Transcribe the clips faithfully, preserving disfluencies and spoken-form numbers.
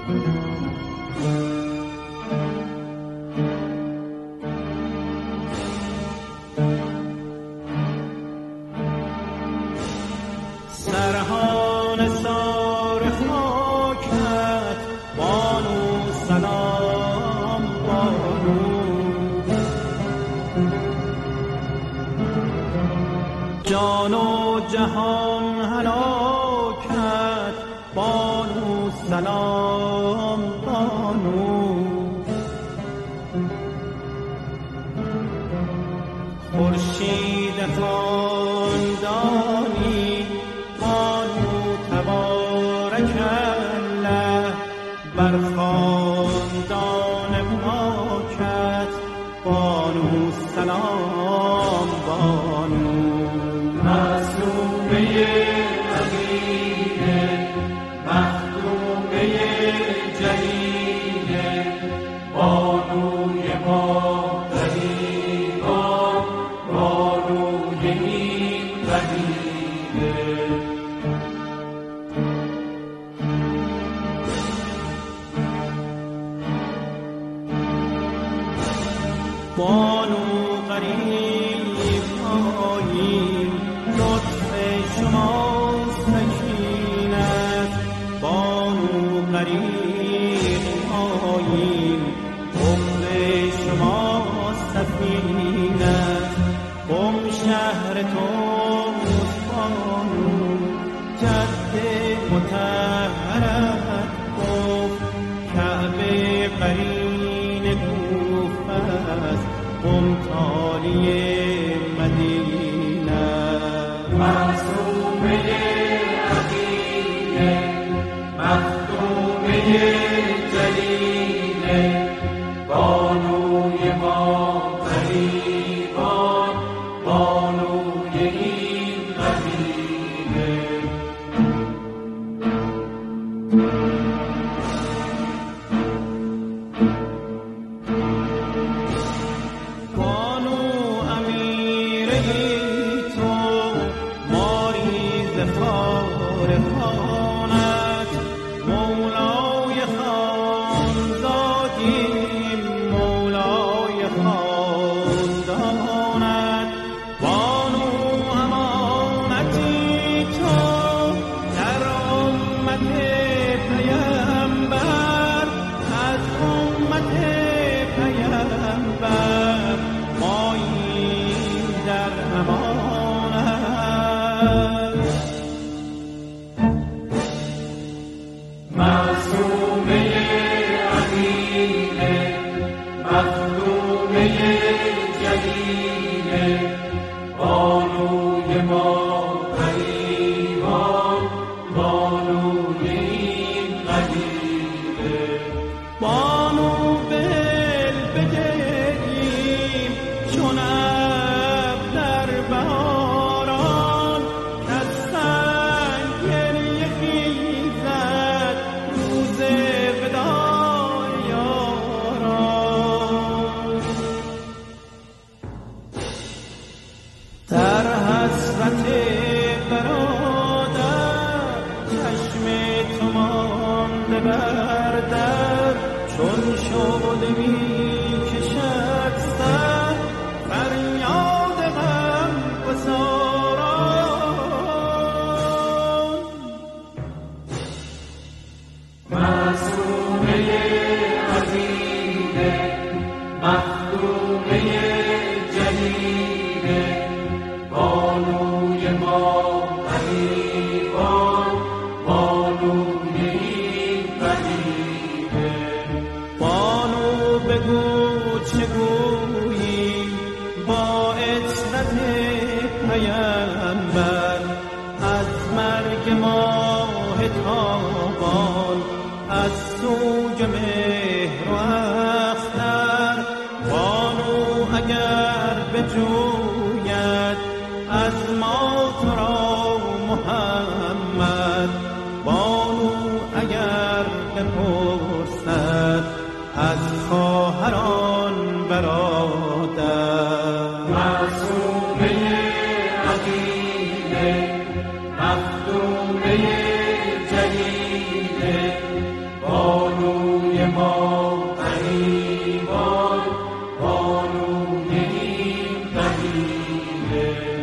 سرهان سار خاکت بانو سلام بانو، جان و جهان هلاکت بانو سلام بانو، خورشید خاندانی بانو تبارک الله، بر خاندان پاکت بانو سلام بانو، معصومه امینه مخدومه جلیله، بانوی ما غریبان، بانوی این قبیله. بانو غریب آیین، لطف شما سکینت، بانو غریب آیین، عمر شما سفینت، قم شهر توست بانو، جد مطهرت گفت، کعبه قرین کوفه است، قم تالی مدینه. معصومه عقیله مخدومه جلیله، بانوی ما غریبان، بانوی این قبیله. بانو امیره تو ماریز خار خانت، مولای خانزادیم مولای خاندانت، بانو امانتی تو در امت پیامبر، از امت پیامبر ماییم در امانت. معصومه امینه مخدومه جلیله، بانوی ما غریبان، بانوی این قبیله. بانو بل بگریم چون ابر در بهاران، کز سنگ گریه خیزد روز وداع یاران، در حسرت برادر چشم تو مانده بر در، چون شعله می‌کشد سر فریاد غمگساران. معصومه عقیله مخدومه جلیله، بانوی ما غریبان، بانوی این قبیله. بانو بگو چه گویی با عطرت پیامبر، از مرگ ماه تابان، از سوگ مهر و اختر، بانو اگر بجوید از ما تو را محمد، بانو اگر بپرسد از خواهران برادر. معصومه عقیله مخدومه جلیله، بانو ما غریبان بانوی این قبیله.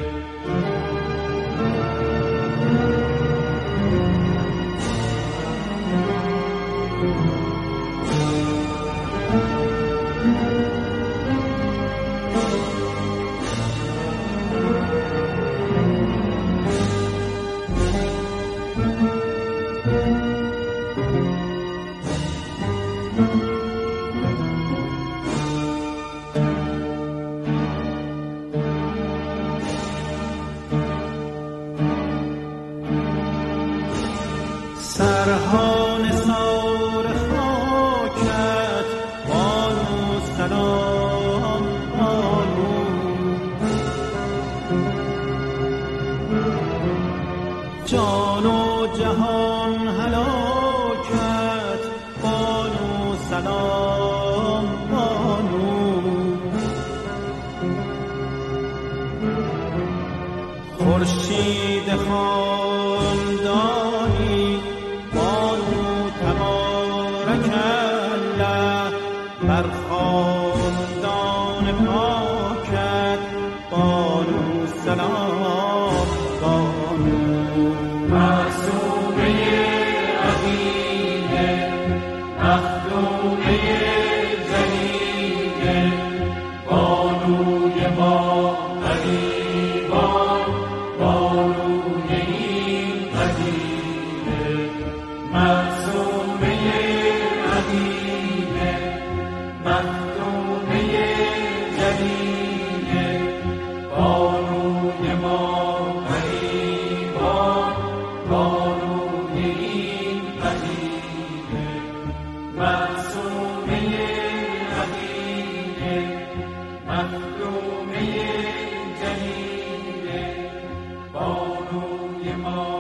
سرها نثار خاکت بانو سلام بانو، جان و جهان هلاکت بانو سلام بانو، خورشید خاندانی بانو تبارک الله، بر خاندان پاکت بانو سلام بانو. معصومه عظیمه مخدومه جلیله، بانوی ما غریبان بانوی این قبیله. معصومه عظیمه مخدومه جلیله، بانوی ما غریبان بانوی این قبیله. معصومه عظیمه مخدومه جلیله، بانوی ما